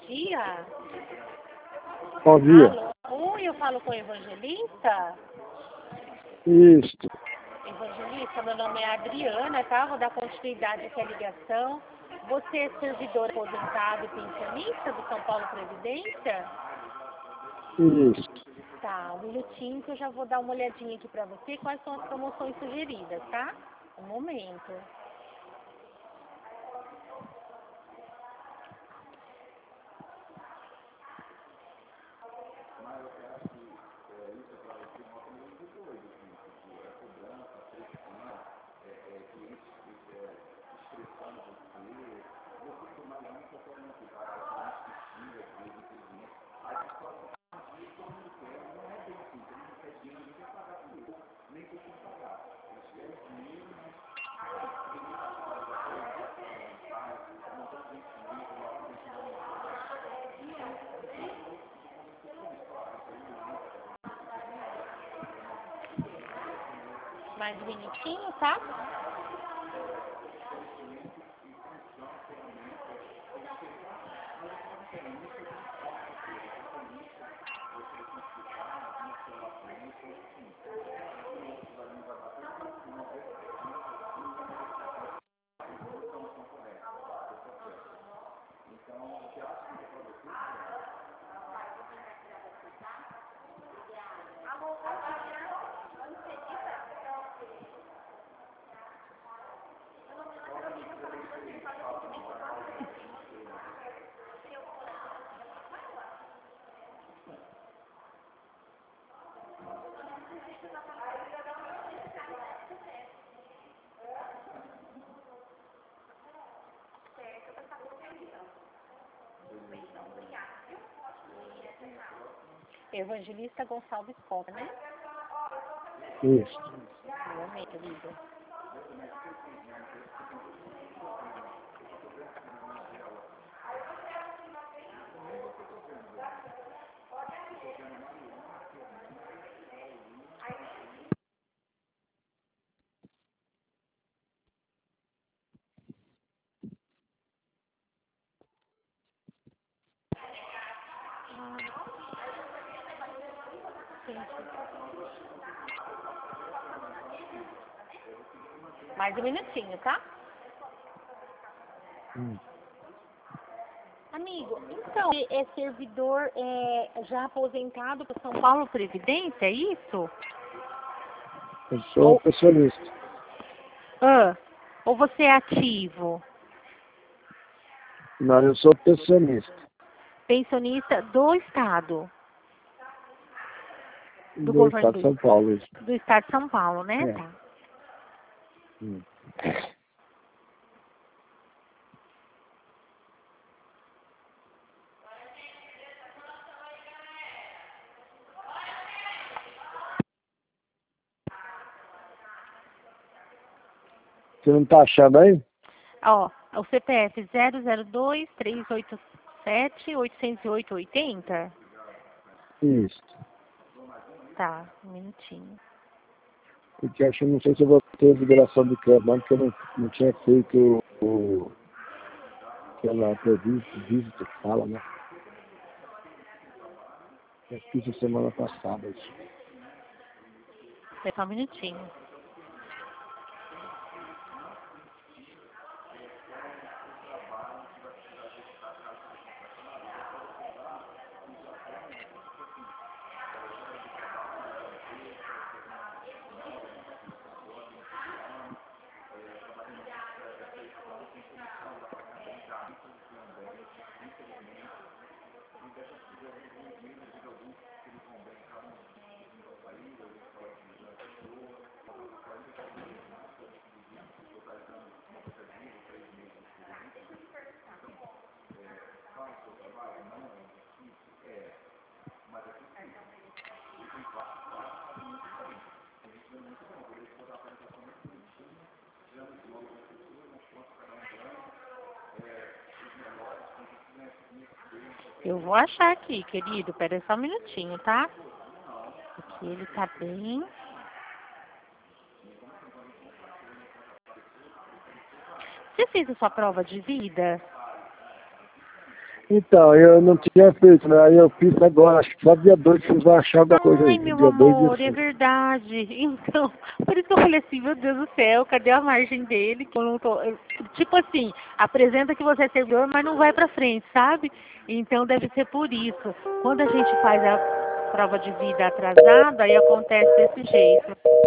dia. Bom dia. Alô, eu falo com o Evangelista. Isso. Evangelista, meu nome é Adriana, tá? Vou dar continuidade aqui à ligação. Você é servidor aposentado e pensionista do São Paulo Previdência? Isso. Tá, um minutinho que eu já vou dar uma olhadinha aqui pra você. Quais são as promoções sugeridas, tá? Um momento. Mais um minutinho, tá? Evangelista Gonçalves Costa, né? Isso. Um momento, Lívia. Mais um minutinho, tá? Amigo, então, é servidor já aposentado para São Paulo Previdência, é isso? Eu sou pensionista. Ou você é ativo? Não, eu sou pensionista. Pensionista do Estado? Do Do governo Estado de São Paulo. Isso. do Estado de São Paulo, né? É. Tá. Você não tá achando aí? Ó, o CPF 002-387-808-80? Isso. Tá, um minutinho. Porque acho que não sei se eu vou ter liberação de crédito, não, porque eu não tinha feito aquela visita que fala, né? Eu fiz a semana passada isso. Só um minutinho. Eu vou achar aqui, querido. Pera aí só um minutinho, tá? Porque ele tá bem... Você fez a sua prova de vida? Então, eu não tinha feito, né? Aí eu fiz agora, acho que só dia 2 vocês vão achar alguma coisa Ai, aí. meu Dia 2 amor, dia é 5. verdade. Então, por isso que eu falei assim, meu Deus do céu, cadê a margem dele? Que eu não tô... Tipo assim, apresenta que você é servidor, mas não vai pra frente, sabe? Então deve ser por isso. Quando a gente faz a prova de vida atrasada, aí acontece desse jeito.